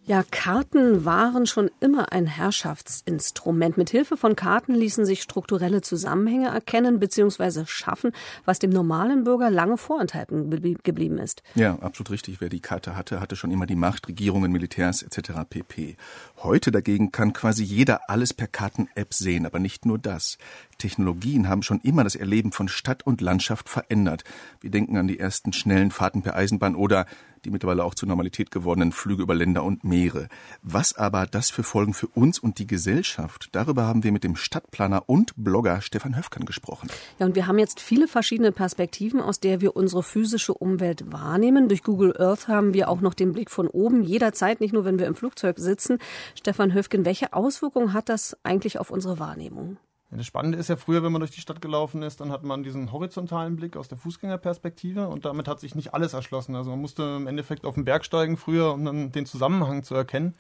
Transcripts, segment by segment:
Ja, Karten waren schon immer ein Herrschaftsinstrument. Mit Hilfe von Karten ließen sich strukturelle Zusammenhänge erkennen bzw. schaffen, was dem normalen Bürger lange vorenthalten geblieben ist. Ja, absolut richtig. Wer die Karte hatte, hatte schon immer die Macht, Regierungen, Militärs etc. pp. Heute dagegen kann quasi jeder alles per Karten-App sehen, aber nicht nur das. Technologien haben schon immer das Erleben von Stadt und Landschaft verändert. Wir denken an die ersten schnellen Fahrten per Eisenbahn oder die mittlerweile auch zur Normalität gewordenen Flüge über Länder und Meere. Was aber das für Folgen für uns und die Gesellschaft? Darüber haben wir mit dem Stadtplaner und Blogger Stefan Höfken gesprochen. Ja, und wir haben jetzt viele verschiedene Perspektiven, aus der wir unsere physische Umwelt wahrnehmen. Durch Google Earth haben wir auch noch den Blick von oben, jederzeit, nicht nur wenn wir im Flugzeug sitzen. Stefan Höfken, welche Auswirkungen hat das eigentlich auf unsere Wahrnehmung? Ja, das Spannende ist ja, früher, wenn man durch die Stadt gelaufen ist, dann hat man diesen horizontalen Blick aus der Fußgängerperspektive und damit hat sich nicht alles erschlossen. Also man musste im Endeffekt auf den Berg steigen früher, um dann den Zusammenhang zu erkennen.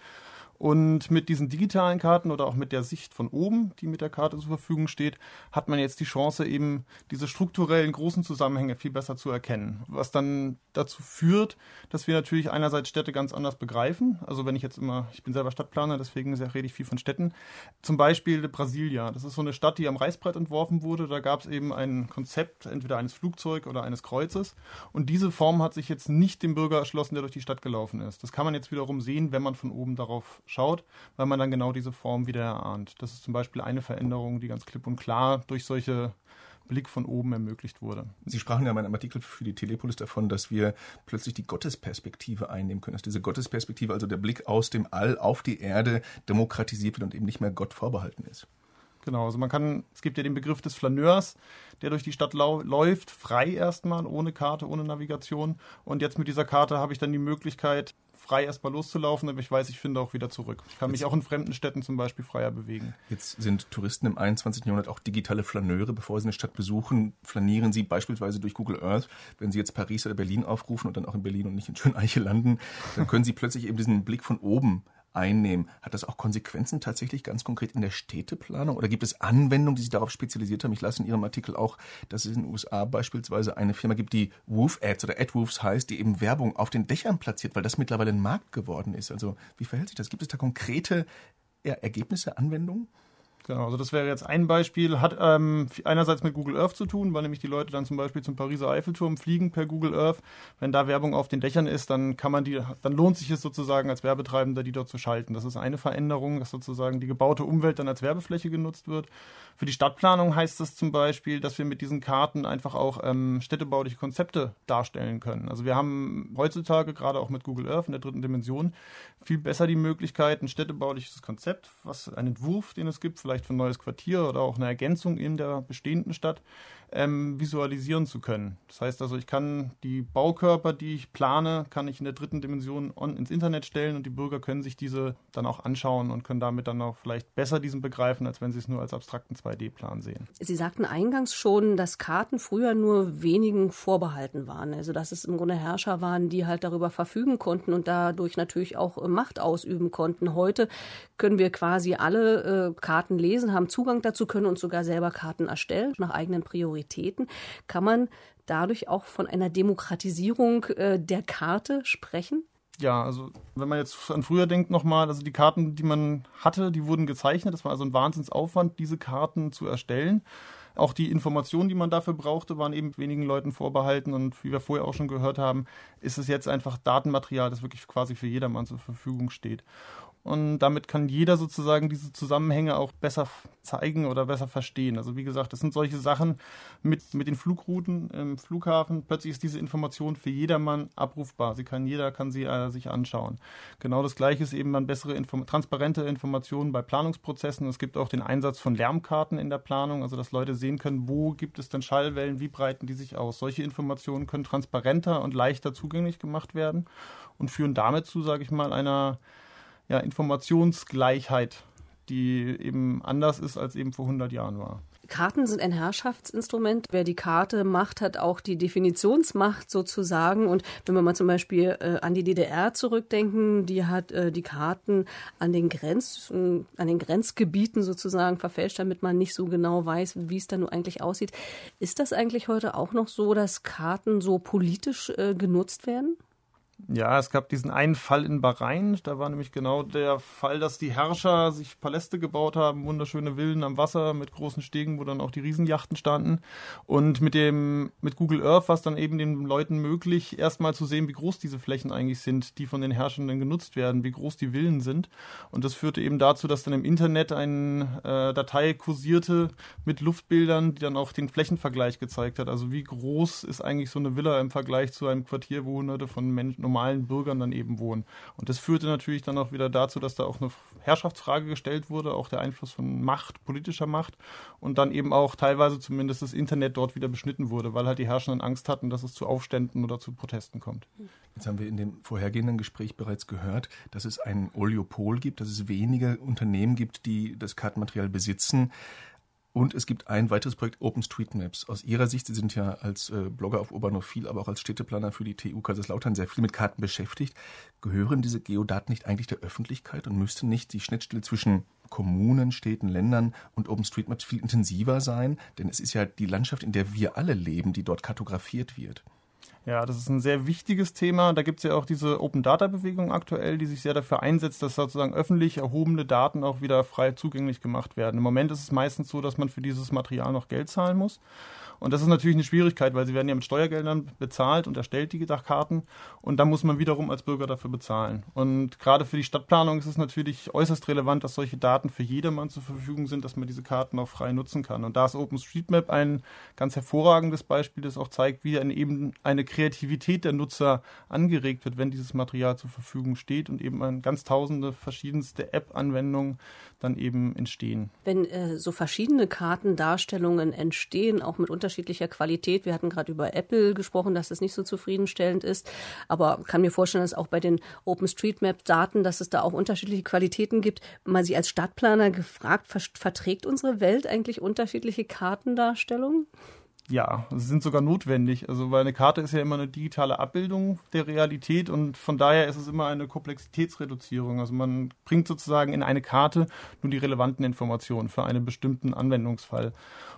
Und mit diesen digitalen Karten oder auch mit der Sicht von oben, die mit der Karte zur Verfügung steht, hat man jetzt die Chance, eben diese strukturellen großen Zusammenhänge viel besser zu erkennen. Was dann dazu führt, dass wir natürlich einerseits Städte ganz anders begreifen. Also wenn ich bin selber Stadtplaner, deswegen rede ich viel von Städten. Zum Beispiel Brasilia. Das ist so eine Stadt, die am Reißbrett entworfen wurde. Da gab es eben ein Konzept, entweder eines Flugzeugs oder eines Kreuzes. Und diese Form hat sich jetzt nicht dem Bürger erschlossen, der durch die Stadt gelaufen ist. Das kann man jetzt wiederum sehen, wenn man von oben darauf schaut, weil man dann genau diese Form wieder erahnt. Das ist zum Beispiel eine Veränderung, die ganz klipp und klar durch solche Blick von oben ermöglicht wurde. Sie sprachen ja in einem Artikel für die Telepolis davon, dass wir plötzlich die Gottesperspektive einnehmen können, dass diese Gottesperspektive, also der Blick aus dem All auf die Erde, demokratisiert wird und eben nicht mehr Gott vorbehalten ist. Genau, also es gibt ja den Begriff des Flaneurs, der durch die Stadt läuft, frei erstmal, ohne Karte, ohne Navigation. Und jetzt mit dieser Karte habe ich dann die Möglichkeit, frei erstmal loszulaufen, aber ich weiß, ich finde auch wieder zurück. Ich kann mich auch in fremden Städten zum Beispiel freier bewegen. Jetzt sind Touristen im 21. Jahrhundert auch digitale Flaneure. Bevor sie eine Stadt besuchen, flanieren sie beispielsweise durch Google Earth. Wenn sie jetzt Paris oder Berlin aufrufen und dann auch in Berlin und nicht in Schöneiche landen, dann können sie plötzlich eben diesen Blick von oben einnehmen. Hat das auch Konsequenzen tatsächlich ganz konkret in der Städteplanung? Oder gibt es Anwendungen, die sich darauf spezialisiert haben? Ich las in Ihrem Artikel auch, dass es in den USA beispielsweise eine Firma gibt, die Roof Ads oder AdWoofs heißt, die eben Werbung auf den Dächern platziert, weil das mittlerweile ein Markt geworden ist. Also wie verhält sich das? Gibt es da konkrete Ergebnisse, Anwendungen? Genau, also das wäre jetzt ein Beispiel, hat einerseits mit Google Earth zu tun, weil nämlich die Leute dann zum Beispiel zum Pariser Eiffelturm fliegen per Google Earth. Wenn da Werbung auf den Dächern ist, dann lohnt sich es sozusagen als Werbetreibender, die dort zu schalten. Das ist eine Veränderung, dass sozusagen die gebaute Umwelt dann als Werbefläche genutzt wird. Für die Stadtplanung heißt das zum Beispiel, dass wir mit diesen Karten einfach auch städtebauliche Konzepte darstellen können. Also wir haben heutzutage, gerade auch mit Google Earth in der 3. Dimension, viel besser die Möglichkeit, ein städtebauliches Konzept, einen Entwurf, den es gibt, vielleicht für ein neues Quartier oder auch eine Ergänzung in der bestehenden Stadt, visualisieren zu können. Das heißt also, ich kann die Baukörper, die ich plane, kann ich in der 3. Dimension ins Internet stellen und die Bürger können sich diese dann auch anschauen und können damit dann auch vielleicht besser diesen begreifen, als wenn sie es nur als abstrakten 2D-Plan sehen. Sie sagten eingangs schon, dass Karten früher nur wenigen vorbehalten waren. Also dass es im Grunde Herrscher waren, die halt darüber verfügen konnten und dadurch natürlich auch Macht ausüben konnten. Heute können wir quasi alle Karten lesen, haben Zugang dazu, können uns sogar selber Karten erstellen, nach eigenen Prioritäten. Kann man dadurch auch von einer Demokratisierung der Karte sprechen? Ja, also wenn man jetzt an früher denkt nochmal, also die Karten, die man hatte, die wurden gezeichnet. Das war also ein Wahnsinnsaufwand, diese Karten zu erstellen. Auch die Informationen, die man dafür brauchte, waren eben wenigen Leuten vorbehalten. Und wie wir vorher auch schon gehört haben, ist es jetzt einfach Datenmaterial, das wirklich quasi für jedermann zur Verfügung steht. Und damit kann jeder sozusagen diese Zusammenhänge auch besser zeigen oder besser verstehen. Also wie gesagt, das sind solche Sachen mit den Flugrouten im Flughafen. Plötzlich ist diese Information für jedermann abrufbar. Jeder kann sie sich anschauen. Genau das Gleiche ist eben dann bessere, transparente Informationen bei Planungsprozessen. Es gibt auch den Einsatz von Lärmkarten in der Planung, also dass Leute sehen können, wo gibt es denn Schallwellen, wie breiten die sich aus. Solche Informationen können transparenter und leichter zugänglich gemacht werden und führen damit zu, sage ich mal, einer Informationsgleichheit, die eben anders ist, als eben vor 100 Jahren war. Karten sind ein Herrschaftsinstrument. Wer die Karte macht, hat auch die Definitionsmacht sozusagen. Und wenn wir mal zum Beispiel an die DDR zurückdenken, die hat die Karten an den Grenzgebieten sozusagen verfälscht, damit man nicht so genau weiß, wie es da nun eigentlich aussieht. Ist das eigentlich heute auch noch so, dass Karten so politisch genutzt werden? Ja, es gab diesen einen Fall in Bahrain, da war nämlich genau der Fall, dass die Herrscher sich Paläste gebaut haben, wunderschöne Villen am Wasser mit großen Stegen, wo dann auch die Riesenjachten standen. Und mit Google Earth war es dann eben den Leuten möglich, erstmal zu sehen, wie groß diese Flächen eigentlich sind, die von den Herrschenden genutzt werden, wie groß die Villen sind. Und das führte eben dazu, dass dann im Internet eine Datei kursierte mit Luftbildern, die dann auch den Flächenvergleich gezeigt hat. Also wie groß ist eigentlich so eine Villa im Vergleich zu einem Quartier, wo Hunderte von normalen Bürgern dann eben wohnen. Und das führte natürlich dann auch wieder dazu, dass da auch eine Herrschaftsfrage gestellt wurde, auch der Einfluss von Macht, politischer Macht und dann eben auch teilweise zumindest das Internet dort wieder beschnitten wurde, weil halt die Herrschenden Angst hatten, dass es zu Aufständen oder zu Protesten kommt. Jetzt haben wir in dem vorhergehenden Gespräch bereits gehört, dass es ein Oligopol gibt, dass es wenige Unternehmen gibt, die das Kartenmaterial besitzen. Und es gibt ein weiteres Projekt, OpenStreetMaps. Aus Ihrer Sicht, Sie sind ja als Blogger auf Urbanophil, aber auch als Städteplaner für die TU Kaiserslautern sehr viel mit Karten beschäftigt. Gehören diese Geodaten nicht eigentlich der Öffentlichkeit und müsste nicht die Schnittstelle zwischen Kommunen, Städten, Ländern und OpenStreetMaps viel intensiver sein? Denn es ist ja die Landschaft, in der wir alle leben, die dort kartografiert wird. Ja, das ist ein sehr wichtiges Thema. Da gibt es ja auch diese Open-Data-Bewegung aktuell, die sich sehr dafür einsetzt, dass sozusagen öffentlich erhobene Daten auch wieder frei zugänglich gemacht werden. Im Moment ist es meistens so, dass man für dieses Material noch Geld zahlen muss. Und das ist natürlich eine Schwierigkeit, weil sie werden ja mit Steuergeldern bezahlt und erstellt, die Dachkarten. Und da muss man wiederum als Bürger dafür bezahlen. Und gerade für die Stadtplanung ist es natürlich äußerst relevant, dass solche Daten für jedermann zur Verfügung sind, dass man diese Karten auch frei nutzen kann. Und da ist OpenStreetMap ein ganz hervorragendes Beispiel, das auch zeigt, wie eben eine Kreativität der Nutzer angeregt wird, wenn dieses Material zur Verfügung steht und eben ganz tausende verschiedenste App-Anwendungen dann eben entstehen. Wenn so verschiedene Kartendarstellungen entstehen, auch mit unterschiedlicher Qualität, wir hatten gerade über Apple gesprochen, dass das nicht so zufriedenstellend ist, aber kann mir vorstellen, dass auch bei den OpenStreetMap-Daten, dass es da auch unterschiedliche Qualitäten gibt. Mal Sie als Stadtplaner gefragt, verträgt unsere Welt eigentlich unterschiedliche Kartendarstellungen? Ja, sie sind sogar notwendig. Also weil eine Karte ist ja immer eine digitale Abbildung der Realität und von daher ist es immer eine Komplexitätsreduzierung. Also man bringt sozusagen in eine Karte nur die relevanten Informationen für einen bestimmten Anwendungsfall.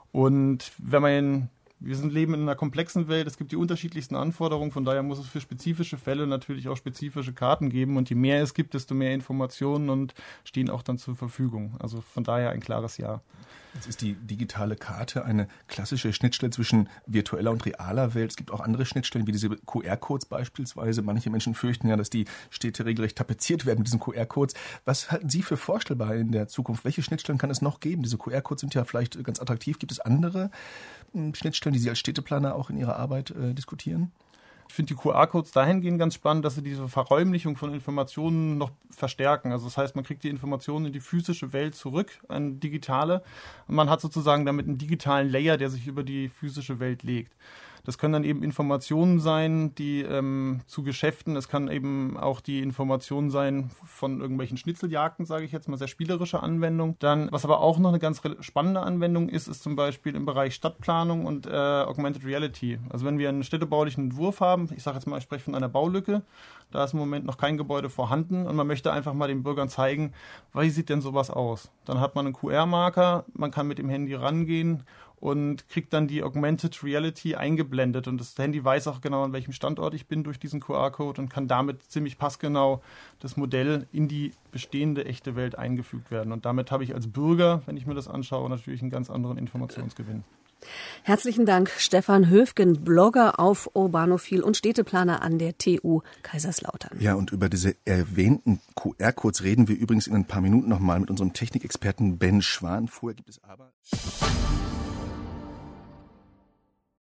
Und wir leben in einer komplexen Welt, es gibt die unterschiedlichsten Anforderungen, von daher muss es für spezifische Fälle natürlich auch spezifische Karten geben und je mehr es gibt, desto mehr Informationen und stehen auch dann zur Verfügung. Also von daher ein klares Ja. Jetzt ist die digitale Karte eine klassische Schnittstelle zwischen virtueller und realer Welt. Es gibt auch andere Schnittstellen, wie diese QR-Codes beispielsweise. Manche Menschen fürchten ja, dass die Städte regelrecht tapeziert werden mit diesen QR-Codes. Was halten Sie für vorstellbar in der Zukunft? Welche Schnittstellen kann es noch geben? Diese QR-Codes sind ja vielleicht ganz attraktiv. Gibt es andere Schnittstellen, die Sie als Städteplaner auch in Ihrer Arbeit diskutieren? Ich finde die QR-Codes dahingehend ganz spannend, dass sie diese Verräumlichung von Informationen noch verstärken. Also das heißt, man kriegt die Informationen in die physische Welt zurück, eine digitale. Und man hat sozusagen damit einen digitalen Layer, der sich über die physische Welt legt. Das können dann eben Informationen sein, die zu Geschäften, es kann eben auch die Information sein von irgendwelchen Schnitzeljagden, sage ich jetzt mal, sehr spielerische Anwendung. Dann, was aber auch noch eine ganz spannende Anwendung ist, ist zum Beispiel im Bereich Stadtplanung und Augmented Reality. Also wenn wir einen städtebaulichen Entwurf haben, ich sage jetzt mal, ich spreche von einer Baulücke, da ist im Moment noch kein Gebäude vorhanden und man möchte einfach mal den Bürgern zeigen, wie sieht denn sowas aus? Dann hat man einen QR-Marker, man kann mit dem Handy rangehen und kriegt dann die Augmented Reality eingeblendet und das Handy weiß auch genau, an welchem Standort ich bin durch diesen QR-Code und kann damit ziemlich passgenau das Modell in die bestehende echte Welt eingefügt werden. Und damit habe ich als Bürger, wenn ich mir das anschaue, natürlich einen ganz anderen Informationsgewinn. Herzlichen Dank, Stefan Höfgen, Blogger auf Urbanophil und Städteplaner an der TU Kaiserslautern. Ja, und über diese erwähnten QR-Codes reden wir übrigens in ein paar Minuten nochmal mit unserem Technikexperten Ben Schwan. Vorher gibt es aber